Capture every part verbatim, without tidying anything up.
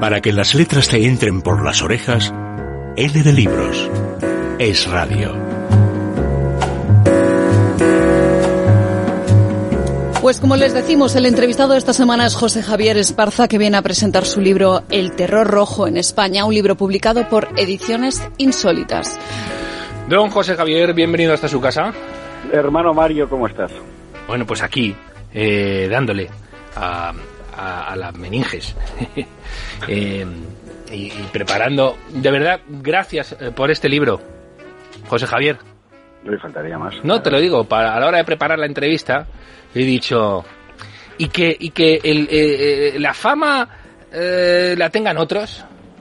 Para que las letras te entren por las orejas, L de Libros es radio. Pues como les decimos, el entrevistado de esta semana es José Javier Esparza, que viene a presentar su libro El terror rojo en España, un libro publicado por Ediciones Insólitas. Don José Javier, bienvenido hasta su casa. Hermano Mario, ¿cómo estás? Bueno, pues aquí, eh, dándole a, a, a las meninges eh, y, y preparando. De verdad, gracias por este libro, José Javier. No le faltaría más. No, te lo digo, para, a la hora de preparar la entrevista, he dicho, y que, y que el, eh, la fama eh, la tengan otros,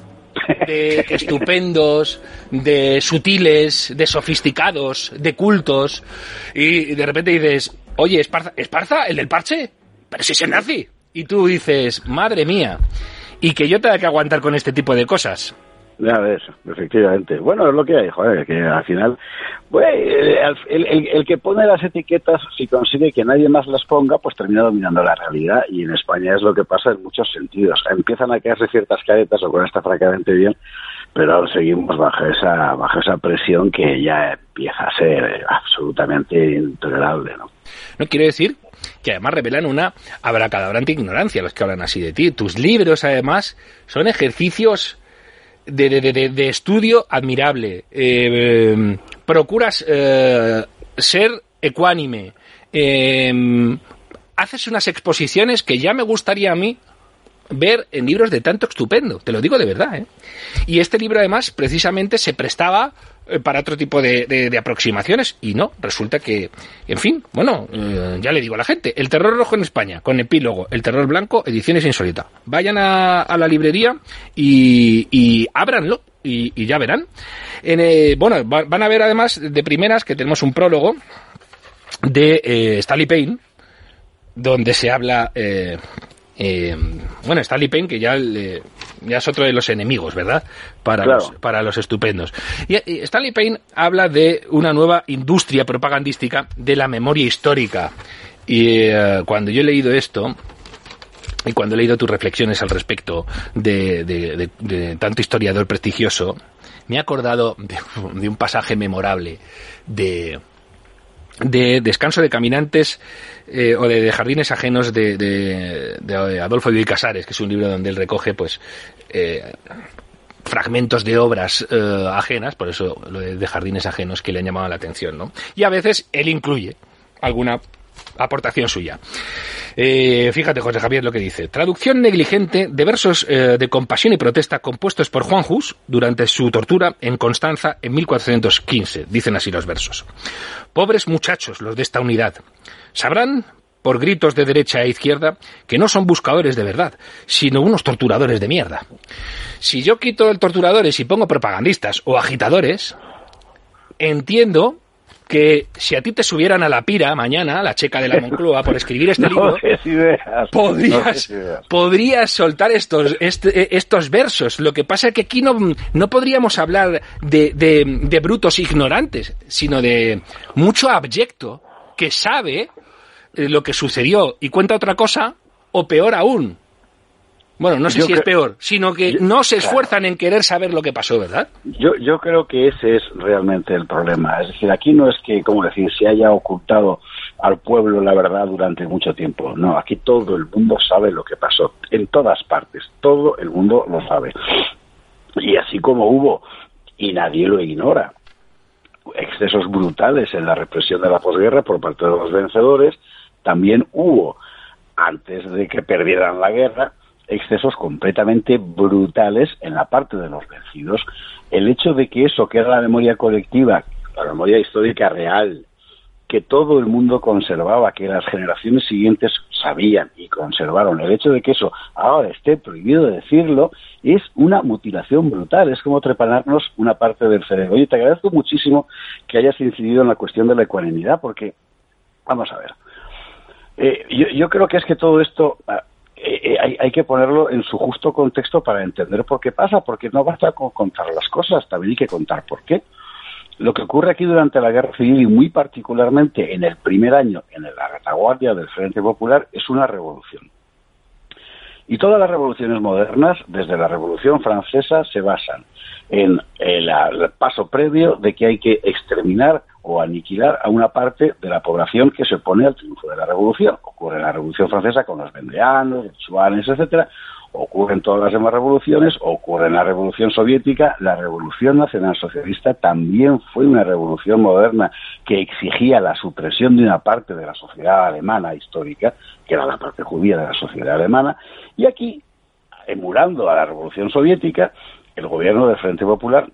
de estupendos, de sutiles, de sofisticados, de cultos, y de repente dices, oye, Esparza, ¿Esparza, el del parche? Pero si es nazi. Y tú dices, madre mía, y que yo tenga que aguantar con este tipo de cosas. Ya ves, efectivamente. Bueno, es lo que hay, joder, que al final, bueno, el, el, el, el que pone las etiquetas, si consigue que nadie más las ponga, pues termina dominando la realidad, y en España es lo que pasa en muchos sentidos. Empiezan a caerse ciertas caretas, o con esta francamente bien, pero ahora seguimos bajo esa, bajo esa presión que ya empieza a ser absolutamente intolerable, ¿no? No quiero decir que además revelan una abracadabrante ignorancia los que hablan así de ti. Tus libros, además, son ejercicios De, de, de, de estudio admirable. Eh, eh, procuras eh, ser ecuánime. Eh, haces unas exposiciones que ya me gustaría a mí ver en libros de tanto estupendo. Te lo digo de verdad, ¿eh? Y este libro, además, precisamente se prestaba eh, para otro tipo de, de, de aproximaciones. Y no, resulta que, en fin, bueno, eh, ya le digo a la gente, El terror rojo en España, con epílogo, El terror blanco, Ediciones Insólitas. Vayan a, a la librería y, y ábranlo y, y ya verán. En, eh, bueno, va, van a ver además de primeras que tenemos un prólogo de eh, Stanley Payne, donde se habla... Eh, Eh, bueno, Stanley Payne, que ya, le, ya es otro de los enemigos, ¿verdad? Para, claro. los, para los estupendos. Y, y Stanley Payne habla de una nueva industria propagandística de la memoria histórica. Y eh, cuando yo he leído esto, y cuando he leído tus reflexiones al respecto de, de, de, de tanto historiador prestigioso, me he acordado de, de un pasaje memorable de... de Descanso de Caminantes eh, o de, de Jardines Ajenos de, de, de Adolfo Bioy Casares, que es un libro donde él recoge pues eh, fragmentos de obras eh, ajenas, por eso lo de, de Jardines Ajenos, que le han llamado la atención, ¿no? Y a veces él incluye alguna aportación suya. Eh, fíjate, José Javier, lo que dice. Traducción negligente de versos eh, de compasión y protesta compuestos por Juan Hus durante su tortura en Constanza en mil cuatrocientos quince. Dicen así los versos. Pobres muchachos los de esta unidad. Sabrán, por gritos de derecha e izquierda, que no son buscadores de verdad, sino unos torturadores de mierda. Si yo quito el torturadores y pongo propagandistas o agitadores, entiendo que si a ti te subieran a la pira mañana, la checa de la Moncloa, por escribir este no libro, ideas, podrías, no podrías soltar estos, este, estos versos. Lo que pasa es que aquí no, no podríamos hablar de, de, de brutos ignorantes, sino de mucho abyecto que sabe lo que sucedió y cuenta otra cosa, o peor aún. Bueno, no sé yo si cre- es peor, sino que yo, no se esfuerzan claro. en querer saber lo que pasó, ¿verdad? Yo yo creo que ese es realmente el problema. Es decir, aquí no es que, como decir, se haya ocultado al pueblo la verdad durante mucho tiempo. No, aquí todo el mundo sabe lo que pasó, en todas partes. Todo el mundo lo sabe. Y así como hubo, y nadie lo ignora, excesos brutales en la represión de la posguerra por parte de los vencedores, también hubo, antes de que perdieran la guerra, excesos completamente brutales en la parte de los vencidos. El hecho de que eso, que era la memoria colectiva, la memoria histórica real, que todo el mundo conservaba, que las generaciones siguientes sabían y conservaron, el hecho de que eso ahora esté prohibido de decirlo, es una mutilación brutal, es como trepanarnos una parte del cerebro. Oye, te agradezco muchísimo que hayas incidido en la cuestión de la ecuanimidad, porque, vamos a ver, eh, yo, yo creo que es que todo esto... Eh, hay, hay que ponerlo en su justo contexto para entender por qué pasa, porque no basta con contar las cosas, también hay que contar por qué. Lo que ocurre aquí durante la Guerra Civil y muy particularmente en el primer año, en la retaguardia del Frente Popular, es una revolución. Y todas las revoluciones modernas, desde la Revolución Francesa, se basan en el, el paso previo de que hay que exterminar o aniquilar a una parte de la población que se opone al triunfo de la revolución. Ocurre en la Revolución Francesa con los vendéanos, los chuanes, etcétera. Ocurre en todas las demás revoluciones, ocurre en la Revolución Soviética. La Revolución Nacionalsocialista también fue una revolución moderna que exigía la supresión de una parte de la sociedad alemana histórica, que era la parte judía de la sociedad alemana, y aquí, emulando a la Revolución Soviética, el gobierno del Frente Popular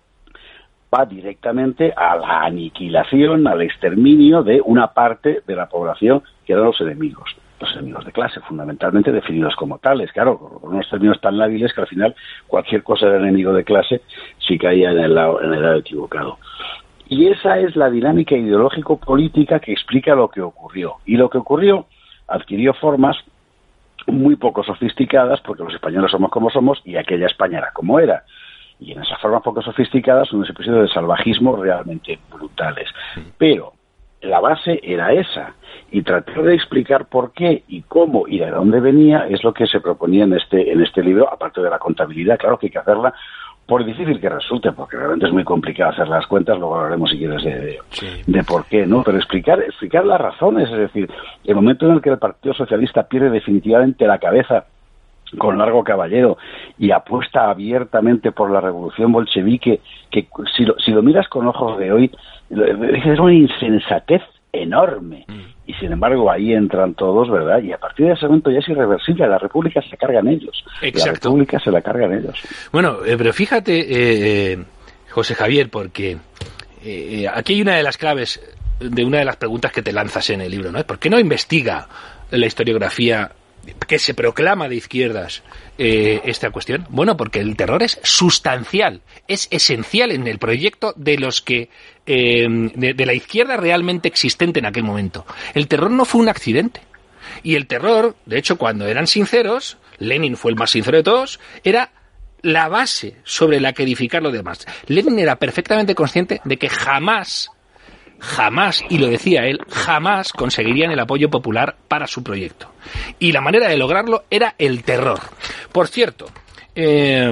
va directamente a la aniquilación, al exterminio de una parte de la población que eran los enemigos. Los enemigos de clase, fundamentalmente definidos como tales, claro, con unos términos tan lábiles que al final cualquier cosa de enemigo de clase sí caía en el lado, en el lado equivocado. Y esa es la dinámica ideológico-política que explica lo que ocurrió. Y lo que ocurrió adquirió formas muy poco sofisticadas, porque los españoles somos como somos y aquella España era como era. Y en esas formas poco sofisticadas, unos episodios de salvajismo realmente brutales. Pero la base era esa, y tratar de explicar por qué y cómo y de dónde venía es lo que se proponía en este en este libro, aparte de la contabilidad. Claro que hay que hacerla, por difícil que resulte, porque realmente es muy complicado hacer las cuentas, luego hablaremos si quieres de, de, sí. de por qué, ¿no? Pero explicar explicar las razones, es decir, el momento en el que el Partido Socialista pierde definitivamente la cabeza con Largo Caballero y apuesta abiertamente por la revolución bolchevique, que si lo, si lo miras con ojos de hoy, es una insensatez enorme. Mm. Y sin embargo ahí entran todos, ¿verdad? Y a partir de ese momento ya es irreversible, la República se cargan ellos. Exacto. La República se la cargan ellos. Bueno, eh, pero fíjate, eh, José Javier, porque eh, aquí hay una de las claves de una de las preguntas que te lanzas en el libro, ¿no? ¿Por qué no investiga la historiografía que se proclama de izquierdas eh, esta cuestión? Bueno, porque el terror es sustancial, es esencial en el proyecto de los que eh, de, de la izquierda realmente existente en aquel momento. El terror no fue un accidente. Y el terror, de hecho, cuando eran sinceros, Lenin fue el más sincero de todos, era la base sobre la que edificar lo demás. Lenin era perfectamente consciente de que jamás jamás, y lo decía él, jamás conseguirían el apoyo popular para su proyecto. Y la manera de lograrlo era el terror. Por cierto, eh,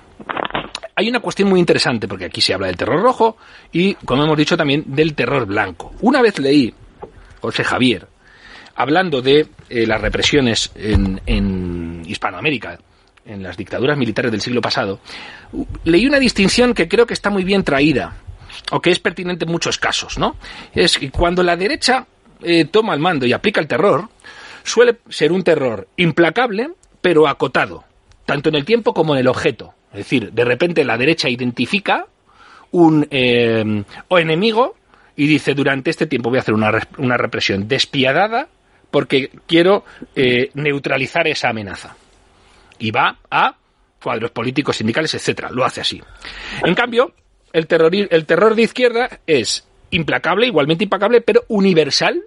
hay una cuestión muy interesante, porque aquí se habla del terror rojo y, como hemos dicho, también del terror blanco. Una vez leí, José Javier, hablando de eh, las represiones en, en Hispanoamérica, en las dictaduras militares del siglo pasado, leí una distinción que creo que está muy bien traída, o que es pertinente en muchos casos, ¿no? Es que cuando la derecha eh, toma el mando y aplica el terror, suele ser un terror implacable, pero acotado, tanto en el tiempo como en el objeto. Es decir, de repente la derecha identifica un eh, o enemigo y dice, durante este tiempo voy a hacer una, una represión despiadada porque quiero eh, neutralizar esa amenaza. Y va a cuadros políticos, sindicales, etcétera. Lo hace así. En cambio, El terror, el terror de izquierda es implacable, igualmente implacable, pero universal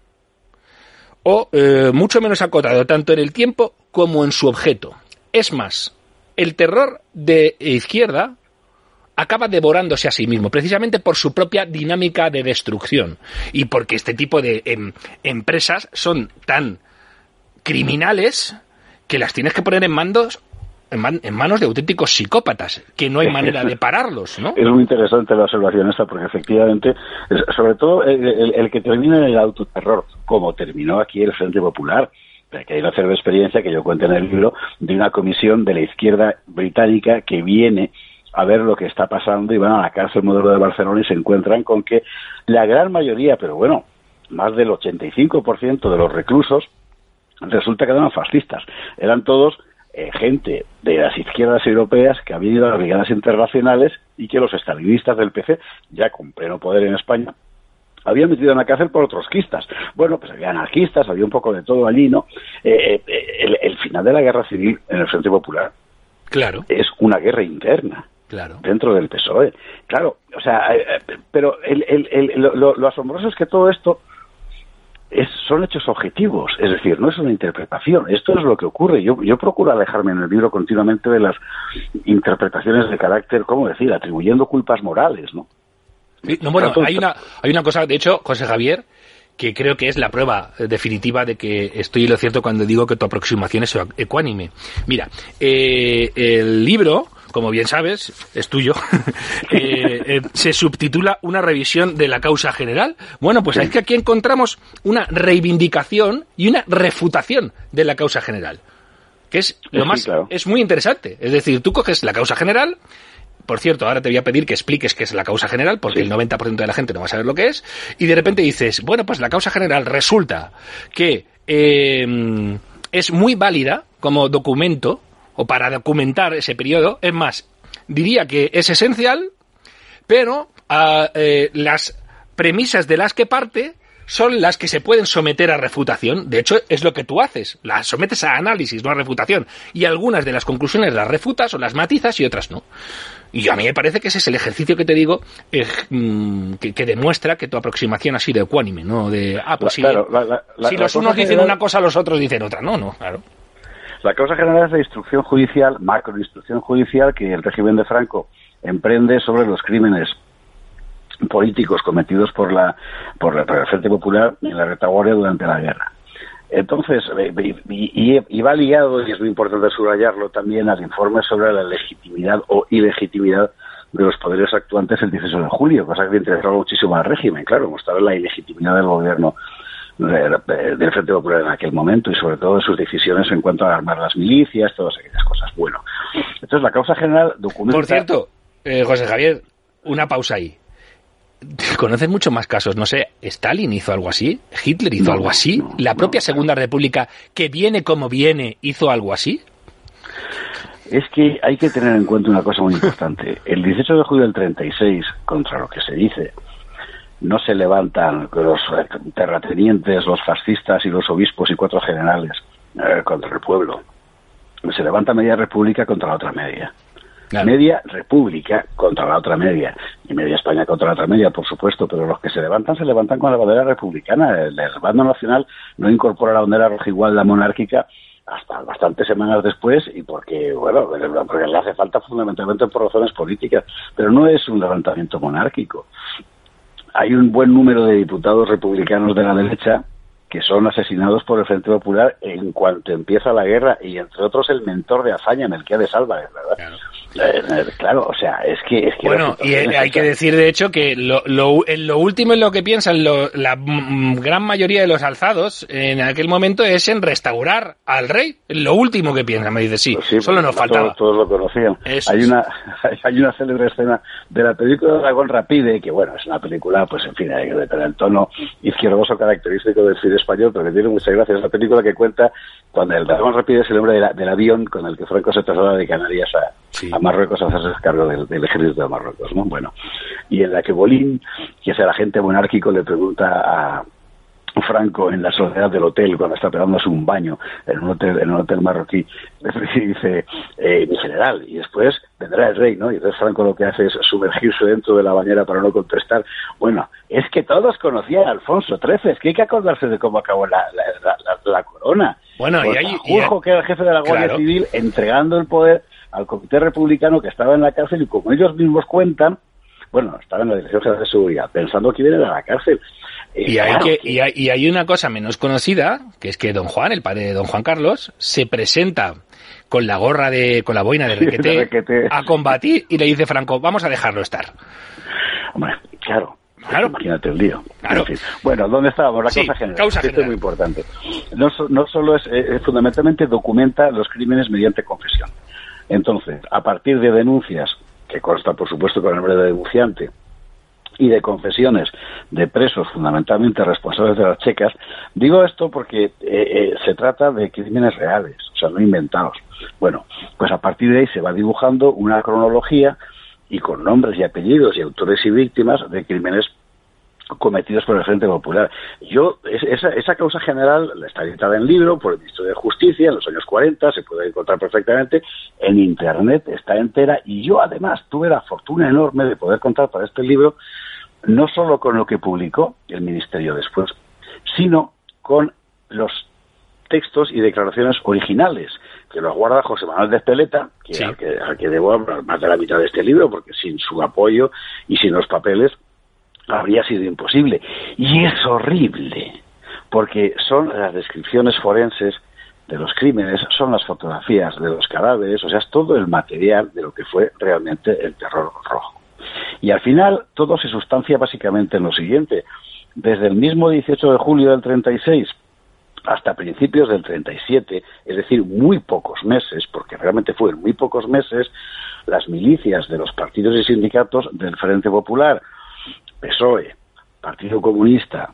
o eh, mucho menos acotado, tanto en el tiempo como en su objeto. Es más, el terror de izquierda acaba devorándose a sí mismo, precisamente por su propia dinámica de destrucción y porque este tipo de em, empresas son tan criminales que las tienes que poner en mandos En, man, en manos de auténticos psicópatas, que no hay manera de pararlos, ¿no? Es muy interesante la observación esta, porque efectivamente, sobre todo el, el, el que termina en el autoterror, como terminó aquí el Frente Popular, que hay una cierta experiencia que yo cuento en el libro, de una comisión de la izquierda británica que viene a ver lo que está pasando y van a la cárcel modelo de Barcelona y se encuentran con que la gran mayoría, pero bueno, más del ochenta y cinco por ciento de los reclusos, resulta que eran fascistas. Eran todos Eh, gente de las izquierdas europeas que habían ido a las brigadas internacionales y que los estalinistas del P C, ya con pleno poder en España, habían metido en la cárcel por trotskistas. Bueno, pues había anarquistas, había un poco de todo allí, ¿no? Eh, eh, el, el final de la guerra civil en el Frente Popular, claro, es una guerra interna. Claro. Dentro del P S O E. Claro, o sea, eh, pero el, el, el, lo, lo asombroso es que todo esto Es, son hechos objetivos, es decir, no es una interpretación, esto es lo que ocurre. Yo, yo procuro alejarme en el libro continuamente de las interpretaciones de carácter, ¿cómo decir?, atribuyendo culpas morales, ¿no? Sí, no, bueno, hay una, hay una cosa, de hecho, José Javier, que creo que es la prueba definitiva de que estoy en lo cierto cuando digo que tu aproximación es ecuánime. Mira, eh, el libro, como bien sabes, es tuyo, eh, eh, se subtitula Una revisión de la causa general. Bueno, pues es que aquí encontramos una reivindicación y una refutación de la causa general, que es lo sí, más, claro. es muy interesante. Es decir, tú coges la causa general. Por cierto, ahora te voy a pedir que expliques qué es la causa general, porque sí. el noventa por ciento de la gente no va a saber lo que es, y de repente dices, bueno, pues la causa general resulta que eh, es muy válida como documento, o para documentar ese periodo. Es más, diría que es esencial, pero uh, eh, las premisas de las que parte son las que se pueden someter a refutación. De hecho, es lo que tú haces. Las sometes a análisis, no a refutación. Y algunas de las conclusiones las refutas o las matizas y otras no. Y a mí me parece que ese es el ejercicio que te digo, eh, que, que demuestra que tu aproximación ha sido ecuánime, ¿no? De, ah, pues claro, si, la, la, la, si los unos dicen general... una cosa, los otros dicen otra. No, no, claro. La causa general es la instrucción judicial, macroinstrucción judicial, que el régimen de Franco emprende sobre los crímenes políticos cometidos por la por, la, por el Frente Popular en la retaguardia durante la guerra. Entonces, y, y, y va ligado, y es muy importante subrayarlo también, al informe sobre la legitimidad o ilegitimidad de los poderes actuantes el dieciocho de julio, cosa que interesaba muchísimo al régimen, claro, mostrar la ilegitimidad del gobierno del Frente Popular en aquel momento y sobre todo de sus decisiones en cuanto a armar las milicias, todas aquellas cosas. Bueno, entonces la causa general documenta... Por cierto, eh, José Javier, una pausa ahí. ¿Conoces muchos más casos? No sé, ¿Stalin hizo algo así? ¿Hitler hizo no, algo así? No, ¿La propia no, Segunda República, que viene como viene, hizo algo así? Es que hay que tener en cuenta una cosa muy importante. El dieciocho de julio del treinta y seis, contra lo que se dice, no se levantan los terratenientes, los fascistas y los obispos y cuatro generales eh, contra el pueblo. Se levanta media república contra la otra media. Claro. Media república contra la otra media. Y media España contra la otra media, por supuesto. Pero los que se levantan, se levantan con la bandera republicana. El, el bando nacional no incorpora la bandera rojigualda monárquica hasta bastantes semanas después, y porque, bueno, porque le hace falta fundamentalmente por razones políticas. Pero no es un levantamiento monárquico. Hay un buen número de diputados republicanos de la derecha que son asesinados por el Frente Popular en cuanto empieza la guerra, y entre otros el mentor de Azaña, Melquiades Álvarez, ¿verdad? Claro. Eh, claro, o sea, es que... Es que bueno, y hay esa... que decir, de hecho, que lo, lo, en lo último en lo que piensan lo, la m- gran mayoría de los alzados en aquel momento es en restaurar al rey. Lo último que piensan, me dice, sí, pues sí, solo nos faltaba. Todos, todos lo conocían. Eso hay, es. una, hay una célebre escena de la película Dragón Rapide, que bueno, es una película, pues en fin, hay que tener el tono izquierdoso característico del cine español, pero que tiene muchas gracias. Es la película que cuenta cuando el Dragón Rapide es el nombre de la, del avión con el que Franco se traslada de Canarias a, sí. a Marruecos a hacerse cargo del, del ejército de Marruecos, ¿no? Bueno, y en la que Bolín, que es el agente monárquico, le pregunta a Franco en la soledad del hotel cuando está pegándose un baño en un hotel en un hotel marroquí, y dice, eh, mi general, y después vendrá el rey, ¿no? Y entonces Franco lo que hace es sumergirse dentro de la bañera para no contestar. Bueno, es que todos conocían a Alfonso trece, es que hay que acordarse de cómo acabó la, la, la, la, la corona. Bueno, pues y hay... Juanjo, que era el jefe de la Guardia claro. Civil, entregando el poder al Comité Republicano, que estaba en la cárcel, y como ellos mismos cuentan, bueno, estaba en la Dirección General de Seguridad, pensando que iban a la cárcel. Eh, y, hay claro, que, que... Y, hay, y hay una cosa menos conocida, que es que don Juan, el padre de don Juan Carlos, se presenta con la gorra de, con la boina de requete, sí, de requete. a combatir, y le dice Franco, vamos a dejarlo estar. Hombre, claro. Claro. Imagínate el lío. Claro. En fin. Bueno, ¿dónde estábamos? La sí, causa general. Causa Esto general. es muy importante. No, no solo es, eh, fundamentalmente documenta los crímenes mediante confesión. Entonces, a partir de denuncias, que consta por supuesto con el nombre de denunciante, y de confesiones de presos fundamentalmente responsables de las checas, digo esto porque eh, eh, se trata de crímenes reales, o sea, no inventados. Bueno, pues a partir de ahí se va dibujando una cronología y con nombres y apellidos y autores y víctimas de crímenes cometidos por el Frente Popular. Yo, esa, esa causa general está editada en libro por el Ministerio de Justicia en los años cuarenta, se puede encontrar perfectamente en Internet, está entera, y yo además tuve la fortuna enorme de poder contar para este libro no solo con lo que publicó el Ministerio después, sino con los textos y declaraciones originales que los guarda José Manuel de Espeleta, que, sí. al, que, al que debo hablar más de la mitad de este libro, porque sin su apoyo y sin los papeles habría sido imposible. Y es horrible, porque son las descripciones forenses de los crímenes, son las fotografías de los cadáveres, o sea, es todo el material de lo que fue realmente el terror rojo. Y al final todo se sustancia básicamente en lo siguiente: desde el mismo dieciocho de julio del treinta y seis hasta principios del treinta y siete, es decir, muy pocos meses, porque realmente fueron muy pocos meses, las milicias de los partidos y sindicatos del Frente Popular, P S O E, Partido Comunista,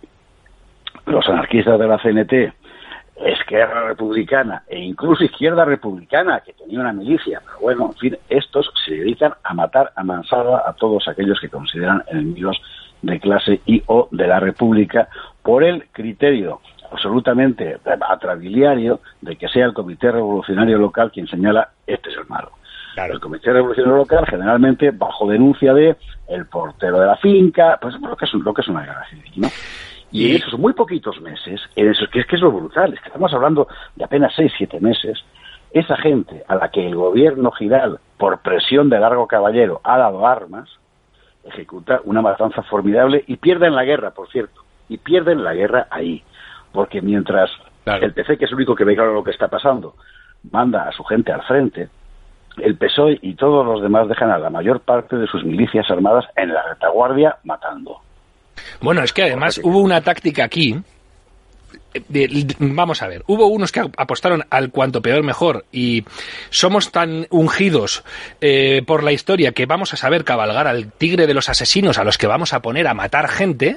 los anarquistas de la C N T, Esquerra Republicana e incluso Izquierda Republicana, que tenía una milicia, pero bueno, en fin, estos se dedican a matar a mansalva a todos aquellos que consideran enemigos de clase y o de la República, por el criterio absolutamente atrabiliario de que sea el Comité Revolucionario Local quien señala este es el malo. Claro. El Comité Revolucionario Local, generalmente bajo denuncia de el portero de la finca, pues lo que es, lo que es una guerra civil, ¿no? Y, y en esos muy poquitos meses, en esos, que es que es lo brutal, es que estamos hablando de apenas seis, siete meses, esa gente a la que el gobierno Giral, por presión de Largo Caballero, ha dado armas, ejecuta una matanza formidable y pierden la guerra, por cierto, y pierden la guerra ahí, porque mientras claro. el P C, que es el único que ve claro lo que está pasando, manda a su gente al frente, el P S O E y todos los demás dejan a la mayor parte de sus milicias armadas en la retaguardia matando. Bueno, es que además hubo una táctica aquí. De, de, vamos a ver, hubo unos que apostaron al cuanto peor mejor y somos tan ungidos eh, por la historia que vamos a saber cabalgar al tigre de los asesinos a los que vamos a poner a matar gente.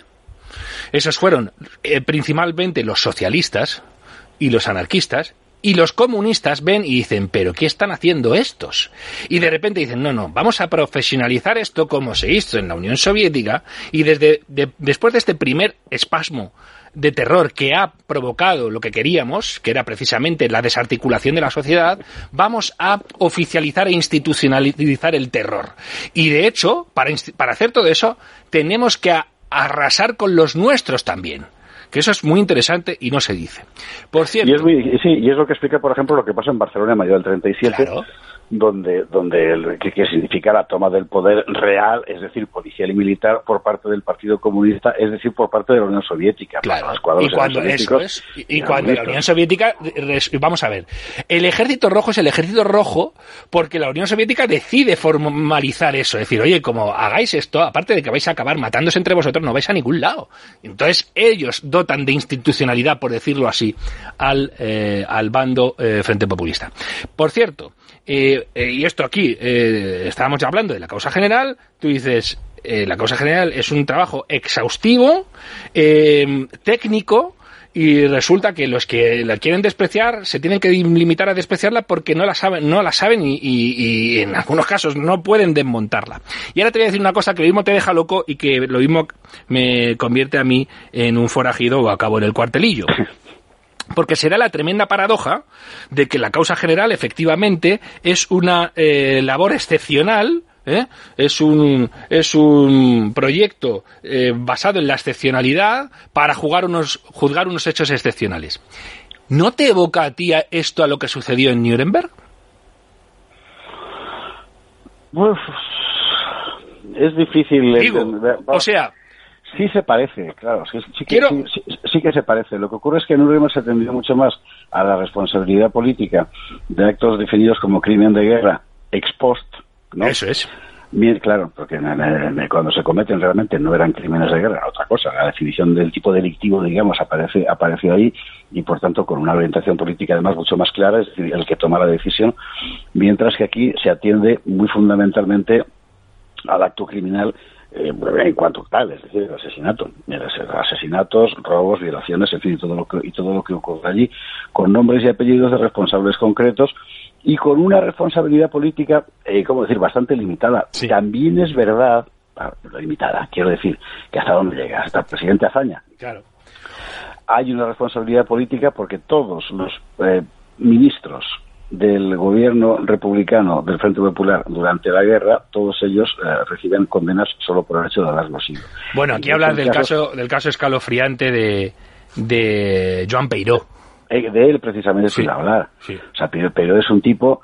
Esos fueron eh, principalmente los socialistas y los anarquistas, y los comunistas ven y dicen, ¿pero qué están haciendo estos? Y de repente dicen, no, no, vamos a profesionalizar esto como se hizo en la Unión Soviética, y desde de, después de este primer espasmo de terror que ha provocado lo que queríamos, que era precisamente la desarticulación de la sociedad, vamos a oficializar e institucionalizar el terror. Y de hecho, para, para hacer todo eso, tenemos que a, arrasar con los nuestros también. Que eso es muy interesante y no se dice. Por cierto... Y es, muy, sí, y es lo que explica, por ejemplo, lo que pasa en Barcelona en mayo del treinta y siete, claro. donde, donde el, que, que significa la toma del poder real, es decir, policial y militar, por parte del Partido Comunista, es decir, por parte de la Unión Soviética. Claro, y cuando, eso es, y, y cuando la Unión Soviética... Vamos a ver, el Ejército Rojo es el Ejército Rojo porque la Unión Soviética decide formalizar eso, es decir, oye, como hagáis esto, aparte de que vais a acabar matándose entre vosotros, no vais a ningún lado. Entonces, ellos dotan de institucionalidad, por decirlo así, al, eh, al bando eh, Frente Populista. Por cierto, eh, eh, y esto aquí, eh, estábamos ya hablando de la causa general, tú dices, eh, la causa general es un trabajo exhaustivo, eh, técnico, y resulta que los que la quieren despreciar se tienen que limitar a despreciarla porque no la saben, no la saben y, y, y en algunos casos no pueden desmontarla. Y ahora te voy a decir una cosa que lo mismo te deja loco y que lo mismo me convierte a mí en un forajido o acabo en el cuartelillo. Porque será la tremenda paradoja de que la causa general efectivamente es una eh, labor excepcional. ¿Eh? Es un es un proyecto eh, basado en la excepcionalidad para jugar unos, juzgar unos hechos excepcionales. ¿No te evoca a ti a esto a lo que sucedió en Nuremberg? Uf, es difícil. Digo, entender. o sea... Sí se parece, claro, sí, sí, que, quiero... sí, sí, sí que se parece. Lo que ocurre es que en Nuremberg se atendió mucho más a la responsabilidad política de actos definidos como crimen de guerra ex post, ¿no? Eso es. Bien, claro, porque cuando se cometen realmente no eran crímenes de guerra, era otra cosa. La definición del tipo delictivo, digamos, aparece aparece ahí y, por tanto, con una orientación política además mucho más clara, es decir, el que toma la decisión, mientras que aquí se atiende muy fundamentalmente al acto criminal eh, en cuanto tal, es decir, el asesinato, asesinatos, robos, violaciones, en fin, y todo lo que, y todo lo que ocurre allí, con nombres y apellidos de responsables concretos, y con una responsabilidad política, eh, ¿cómo decir?, bastante limitada. Sí. También es verdad, limitada, quiero decir, que hasta dónde llega, hasta el presidente Azaña. Claro. Hay una responsabilidad política porque todos los eh, ministros del gobierno republicano del Frente Popular durante la guerra, todos ellos eh, reciben condenas solo por el hecho de haber sido. Bueno, aquí hablas del caso, del caso escalofriante de, de Joan Peiró. De él precisamente sí. se iba a hablar. Sí. O sea, Peiró es un tipo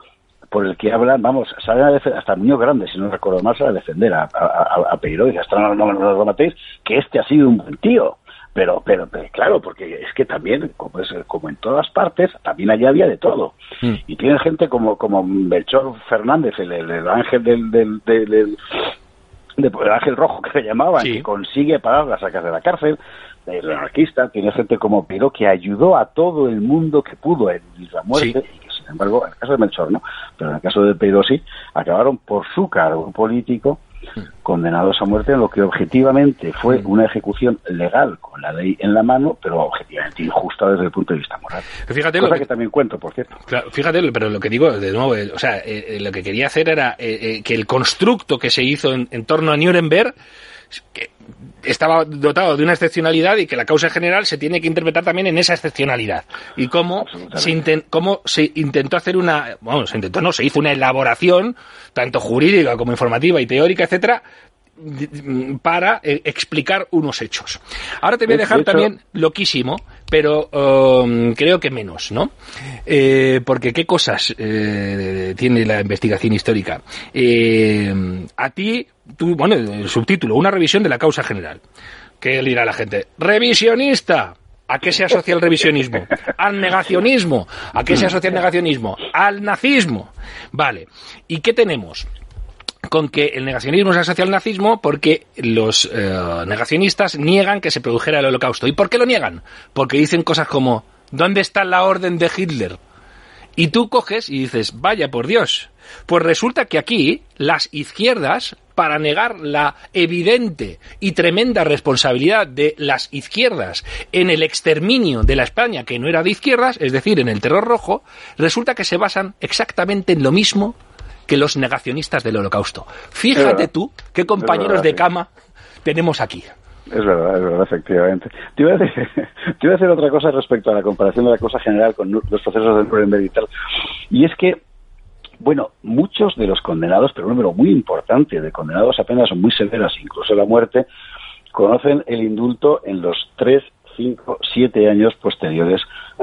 por el que hablan, vamos, salen a defender, hasta Muñoz Grande, si no recuerdo mal, sale a defender a, a, a Peiró, y dice, hasta no, no, no lo matéis, que este ha sido un buen tío. Pero, pero, pero, claro, porque es que también, como, es, como en todas partes, también allá había de todo. Mm. Y tienen gente como como Melchor Fernández, el, el, el ángel del, del, del, del, del el ángel rojo que le llamaban, sí, que consigue pararla, sacar de la cárcel, el anarquista. Tiene gente como Peiró, que ayudó a todo el mundo que pudo en la muerte, sí, y que, sin embargo, en el caso de Melchor no, pero en el caso de Peiró sí, acabaron por su cargo político condenados a muerte en lo que objetivamente fue una ejecución legal con la ley en la mano, pero objetivamente injusta desde el punto de vista moral. Fíjate, cosa lo que, que también cuento, por cierto. Claro, fíjate, pero lo que digo de nuevo, eh, o sea, eh, lo que quería hacer era eh, eh, que el constructo que se hizo en, en torno a Nuremberg, que estaba dotado de una excepcionalidad, y que la causa general se tiene que interpretar también en esa excepcionalidad, y cómo se, intent, cómo se intentó hacer una, bueno, se intentó, no, se hizo una elaboración tanto jurídica como informativa y teórica, etcétera, para eh, explicar unos hechos. Ahora te voy a dejar de hecho, también loquísimo, pero um, creo que menos, ¿no? Eh, porque qué cosas eh, tiene la investigación histórica. Eh, a ti, tú, bueno, el subtítulo, una revisión de la causa general. ¿Qué le dirá la gente? ¡Revisionista! ¿A qué se asocia el revisionismo? Al negacionismo. ¿A qué se asocia el negacionismo? Al nazismo. Vale. ¿Y qué tenemos? Con que el negacionismo se asocia al nazismo porque los eh, negacionistas niegan que se produjera el Holocausto. ¿Y por qué lo niegan? Porque dicen cosas como, ¿dónde está la orden de Hitler? Y tú coges y dices, vaya por Dios. Pues resulta que aquí las izquierdas, para negar la evidente y tremenda responsabilidad de las izquierdas en el exterminio de la España que no era de izquierdas, es decir, en el terror rojo, resulta que se basan exactamente en lo mismo que los negacionistas del Holocausto. Fíjate tú qué compañeros de cama tenemos aquí. Es verdad, es verdad, efectivamente. Te iba a decir, te iba a decir otra cosa respecto a la comparación de la cosa general con los procesos de Nuremberg y tal. Y es que, bueno, muchos de los condenados, pero un número muy importante de condenados a penas muy severas, incluso la muerte, conocen el indulto en los tres, cinco, siete años posteriores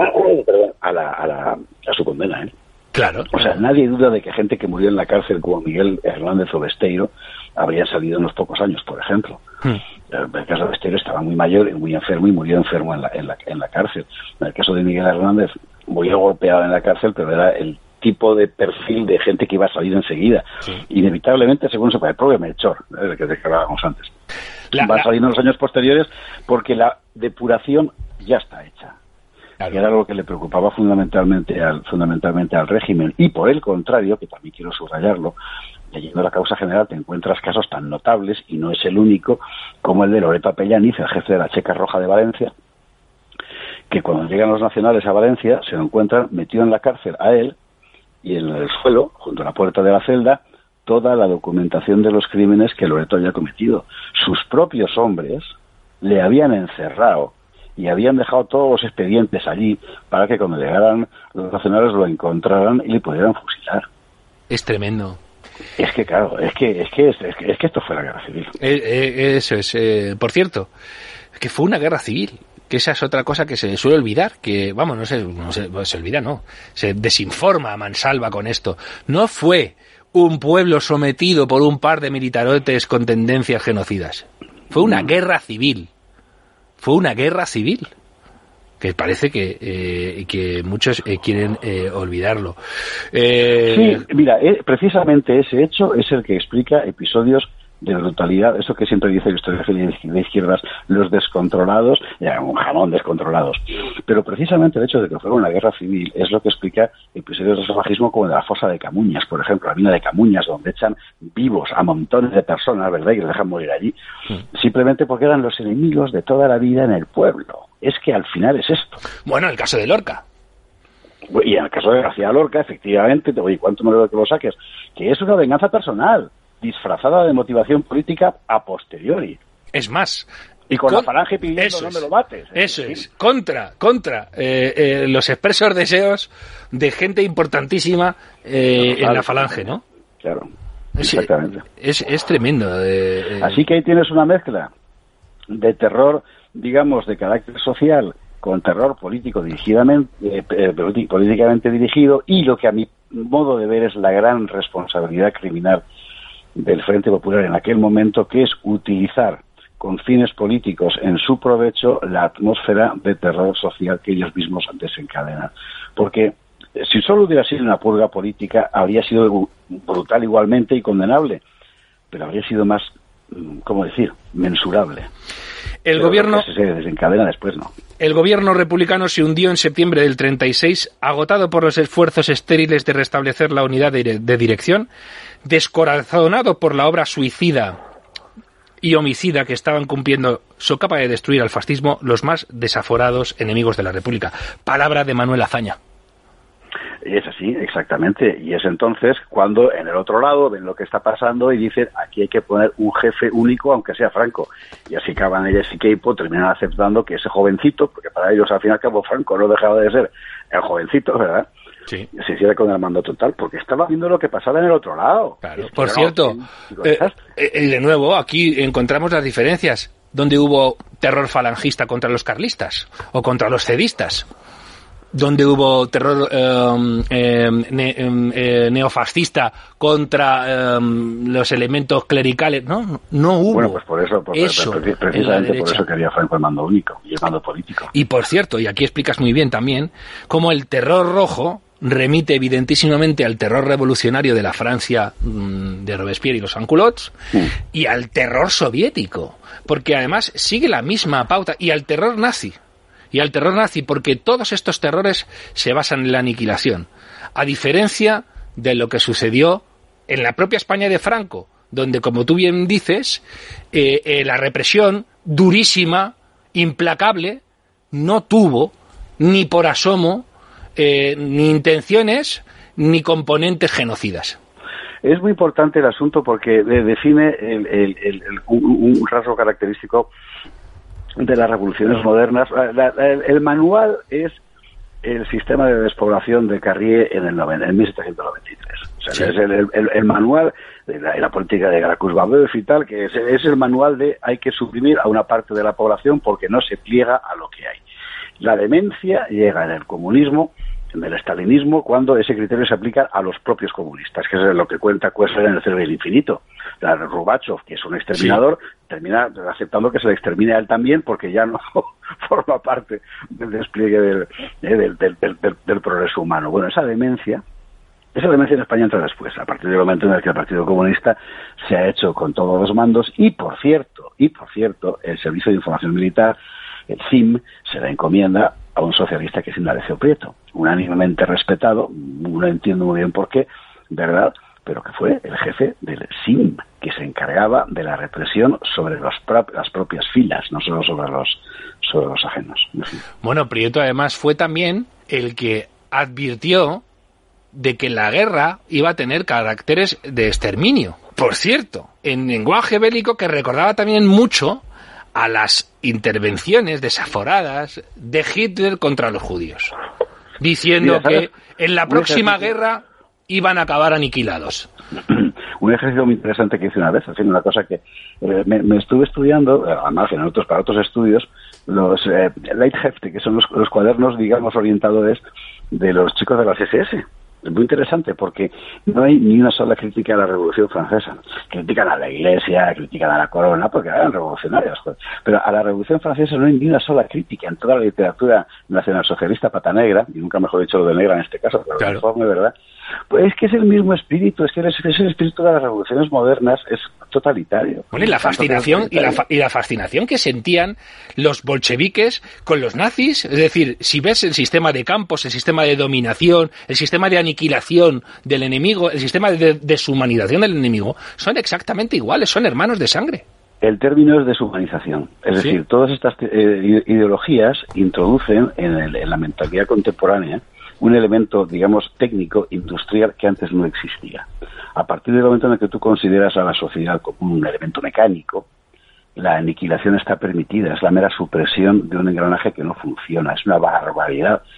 a, la, a, la, a su condena, ¿eh? Claro. O sea, nadie duda de que gente que murió en la cárcel como Miguel Hernández o Besteiro habría salido en unos pocos años, por ejemplo. Hmm. En el caso de Besteiro estaba muy mayor y muy enfermo y murió enfermo en la, en la, en la cárcel. En el caso de Miguel Hernández murió golpeado en la cárcel, pero era el tipo de perfil de gente que iba a salir enseguida. Sí. Inevitablemente, según se puede, el propio Melchor, el que hablábamos antes, la, va a salir en los años posteriores porque la depuración ya está hecha. Claro. Que era algo que le preocupaba fundamentalmente al, fundamentalmente al régimen. Y por el contrario, que también quiero subrayarlo, leyendo la causa general te encuentras casos tan notables, y no es el único, como el de Loreto Apellaniz, el jefe de la Checa Roja de Valencia, que cuando llegan los nacionales a Valencia se lo encuentran metido en la cárcel a él, y en el suelo, junto a la puerta de la celda, toda la documentación de los crímenes que Loreto había cometido. Sus propios hombres le habían encerrado y habían dejado todos los expedientes allí para que cuando llegaran los nacionales lo encontraran y le pudieran fusilar. Es tremendo. Es que, claro, es que es que, es, es que, es que esto fue la guerra civil. Eh, eh, eso es. Eh, por cierto, que fue una guerra civil. Que esa es otra cosa que se suele olvidar, que, vamos, no se, no se, no se olvida, no. Se desinforma a mansalva con esto. No fue un pueblo sometido por un par de militarotes con tendencias genocidas. Fue una mm. guerra civil. Fue una guerra civil, que parece que, eh, que muchos eh, quieren eh, olvidarlo. Eh... Sí, mira, eh, precisamente ese hecho es el que explica episodios de brutalidad, eso que siempre dice la historia de izquierdas, los descontrolados, ya, un jamón descontrolados. Pero precisamente el hecho de que fuera una guerra civil es lo que explica episodios de salvajismo como el de la fosa de Camuñas, por ejemplo, la mina de Camuñas, donde echan vivos a montones de personas, ¿verdad?, y que les dejan morir allí, sí. Simplemente porque eran los enemigos de toda la vida en el pueblo. Es que al final es esto. Bueno, el caso de Lorca. Y en el caso de García Lorca, efectivamente, oye, ¿cuánto me lo que lo saques? Que es una venganza personal, disfrazada de motivación política a posteriori. Es más, y con, con la falange pidiendo no me lo mates. Eso es, es. contra, contra eh, eh, los expresos deseos de gente importantísima eh, claro, en la falange, ¿no? Claro, es, exactamente. Es, es tremendo. Eh, Así que ahí tienes una mezcla de terror, digamos, de carácter social, con terror político dirigidamente, eh, eh, políticamente dirigido, y lo que a mi modo de ver es la gran responsabilidad criminal del Frente Popular en aquel momento, que es utilizar con fines políticos en su provecho la atmósfera de terror social que ellos mismos desencadenan. Porque si solo hubiera sido una purga política, habría sido brutal igualmente y condenable, pero habría sido más, ¿cómo decir?, mensurable. El pero gobierno se desencadena después, ¿no? El gobierno republicano se hundió en septiembre del treinta y seis, agotado por los esfuerzos estériles de restablecer la unidad de, de dirección, descorazonado por la obra suicida y homicida que estaban cumpliendo, son capaces de destruir al fascismo los más desaforados enemigos de la República. Palabra de Manuel Azaña. Es así, exactamente, y es entonces cuando en el otro lado ven lo que está pasando y dicen, aquí hay que poner un jefe único, aunque sea Franco, y así acaban ellas y Queipo terminan aceptando que ese jovencito, porque para ellos al fin y al cabo Franco no dejaba de ser el jovencito, ¿verdad?, sí, se hiciera con el mando total, porque estaba viendo lo que pasaba en el otro lado. Claro. Es que por no, cierto, eh, eh, de nuevo, aquí encontramos las diferencias, donde hubo terror falangista contra los carlistas, o contra los cedistas, donde hubo terror eh, eh, ne, eh, neofascista contra eh, los elementos clericales, no, no hubo. Bueno, pues por eso, por, eso precisamente por eso quería Franco el mando único y el mando político. Y por cierto, y aquí explicas muy bien también, cómo el terror rojo remite evidentísimamente al terror revolucionario de la Francia mmm, de Robespierre y los Sans-Culottes, sí, y al terror soviético, porque además sigue la misma pauta, y al terror nazi. Y al terror nazi, porque todos estos terrores se basan en la aniquilación. A diferencia de lo que sucedió en la propia España de Franco, donde, como tú bien dices, eh, eh, la represión durísima, implacable, no tuvo ni por asomo eh, ni intenciones ni componentes genocidas. Es muy importante el asunto porque define el, el, el, el, un, un rasgo característico de las revoluciones modernas. La, la, el manual es el sistema de despoblación de Carrier en el noventa, en mil setecientos noventa y tres. O sea, sí, es el, el, el manual de la, de la política de Gracchus-Babeuf y tal, que es, es el manual de hay que suprimir a una parte de la población porque no se pliega a lo que hay. La demencia llega en el comunismo, en el estalinismo, cuando ese criterio se aplica a los propios comunistas, que es lo que cuenta Koestler en El Cerdo del Infinito. La Rubachev, que es un exterminador, sí, termina aceptando que se le extermine a él también, porque ya no forma parte del despliegue del, eh, del, del, del, del, del progreso humano. Bueno, esa demencia, esa demencia en España entra después, a partir del momento en el que el Partido Comunista se ha hecho con todos los mandos, y por cierto, y por cierto, el Servicio de Información Militar, el C I M, se la encomienda a un socialista que es Indalecio Prieto, unánimemente respetado, no entiendo muy bien por qué, ¿verdad?, pero que fue el jefe del S I M, que se encargaba de la represión sobre los pro- las propias filas, no solo sobre los, sobre los ajenos. Bueno, Prieto además fue también el que advirtió de que la guerra iba a tener caracteres de exterminio. Por cierto, en lenguaje bélico que recordaba también mucho a las intervenciones desaforadas de Hitler contra los judíos, diciendo Mira, que en la próxima guerra iban a acabar aniquilados. Un ejercicio muy interesante que hice una vez, haciendo una cosa que eh, me, me estuve estudiando, además en otros, para otros estudios, los eh, Leithefte, que son los, los cuadernos, digamos, orientadores de los chicos de las S S. Es muy interesante porque no hay ni una sola crítica a la Revolución Francesa. Critican a la Iglesia, critican a la Corona, porque eran revolucionarios. Joder. Pero a la Revolución Francesa no hay ni una sola crítica en toda la literatura nacionalsocialista pata negra, y nunca mejor dicho lo de negra en este caso, pero claro, uniforme, ¿verdad? Pues es que es el mismo espíritu, es que es el espíritu de las revoluciones modernas, es totalitario. Bueno, y la fascinación y la, fa- y la fascinación que sentían los bolcheviques con los nazis, es decir, si ves el sistema de campos, el sistema de dominación, el sistema de aniquilación del enemigo, el sistema de deshumanización del enemigo, son exactamente iguales, son hermanos de sangre. El término es deshumanización, es ¿Sí? decir, todas estas eh, ideologías introducen en, el, en la mentalidad contemporánea un elemento, digamos, técnico, industrial, que antes no existía. A partir del momento en el que tú consideras a la sociedad como un elemento mecánico, la aniquilación está permitida, es la mera supresión de un engranaje que no funciona, es una barbaridad.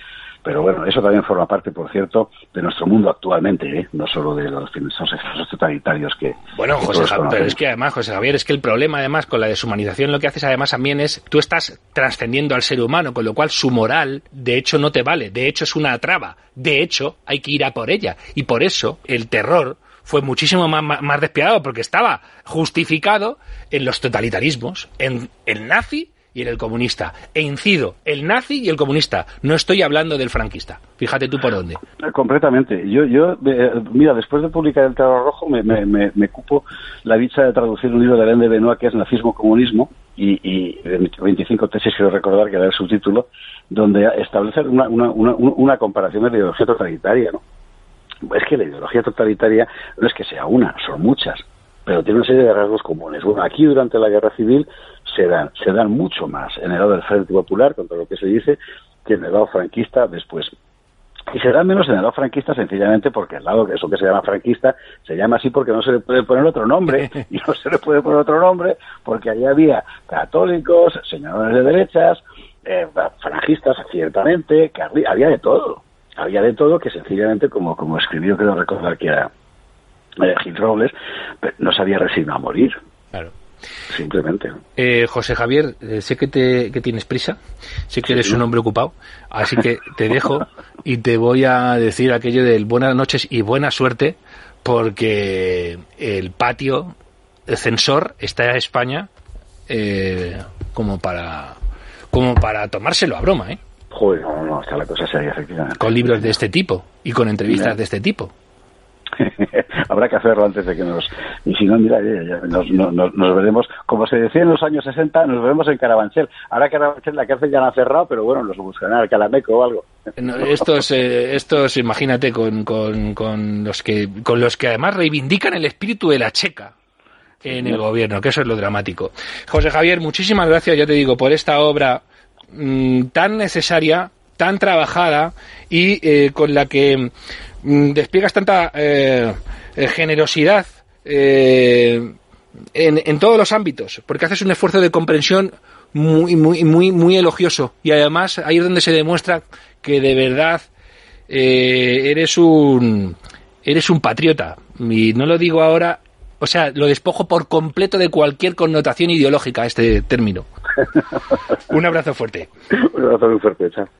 Pero bueno, eso también forma parte, por cierto, de nuestro mundo actualmente, ¿eh? No solo de los esos totalitarios que... Bueno, José Javier, pero es que además, José Javier, es que el problema además con la deshumanización lo que haces además también es, tú estás trascendiendo al ser humano, con lo cual su moral, de hecho, no te vale, de hecho es una traba, de hecho hay que ir a por ella, y por eso el terror fue muchísimo más, más, más despiadado, porque estaba justificado en los totalitarismos, en el nazi y en el comunista. E incido, el nazi y el comunista. No estoy hablando del franquista. Fíjate tú por dónde. Completamente. Yo, yo eh, mira, después de publicar El Terror Rojo, me, me, me, me cupo la dicha de traducir un libro de Alain de Benoit que es Nazismo-Comunismo, y, y veinticinco tesis, quiero recordar que era el subtítulo, donde establece una, una, una, una comparación de la ideología totalitaria, ¿no? Es que la ideología totalitaria no es que sea una, son muchas, pero tiene una serie de rasgos comunes. Bueno, aquí durante la Guerra Civil se dan, se dan mucho más en el lado del Frente Popular, contra lo que se dice, que en el lado franquista después. Y se dan menos en el lado franquista sencillamente porque el lado, eso que se llama franquista, se llama así porque no se le puede poner otro nombre, y no se le puede poner otro nombre porque allí había católicos, señores de derechas, eh, franquistas, ciertamente, que había de todo. Había de todo que sencillamente, como, como escribió, creo recordar que era eh, Gil Robles, no se había resignado a morir. Claro. Simplemente. Eh, José Javier, eh, sé que, te, que tienes prisa, sé que eres sí, un hombre ocupado, así que te dejo y te voy a decir aquello del buenas noches y buena suerte, porque el patio el censor está en España eh, como para como para tomárselo a broma, ¿eh? Joder, no, no, está la cosa seria, efectivamente. Con libros de este tipo y con entrevistas de este tipo. Habrá que hacerlo antes de que nos... Y si no, mira, ya, ya, nos, nos, nos veremos, como se decía en los años sesenta, nos veremos en Carabanchel. Ahora Carabanchel, la cárcel ya la han cerrado, pero bueno, nos buscarán al Calameco o algo. No, estos, eh, estos, imagínate, con, con, con, los que, con los que además reivindican el espíritu de la checa en el gobierno, que eso es lo dramático. José Javier, muchísimas gracias, ya te digo, por esta obra mmm, tan necesaria, tan trabajada y eh, con la que mmm, despliegas tanta eh, generosidad eh, en, en todos los ámbitos, porque haces un esfuerzo de comprensión muy, muy, muy, muy elogioso, y además ahí es donde se demuestra que de verdad eh, eres un eres un patriota, y no lo digo ahora, o sea, lo despojo por completo de cualquier connotación ideológica este término. Un abrazo fuerte. Un abrazo muy fuerte, chao.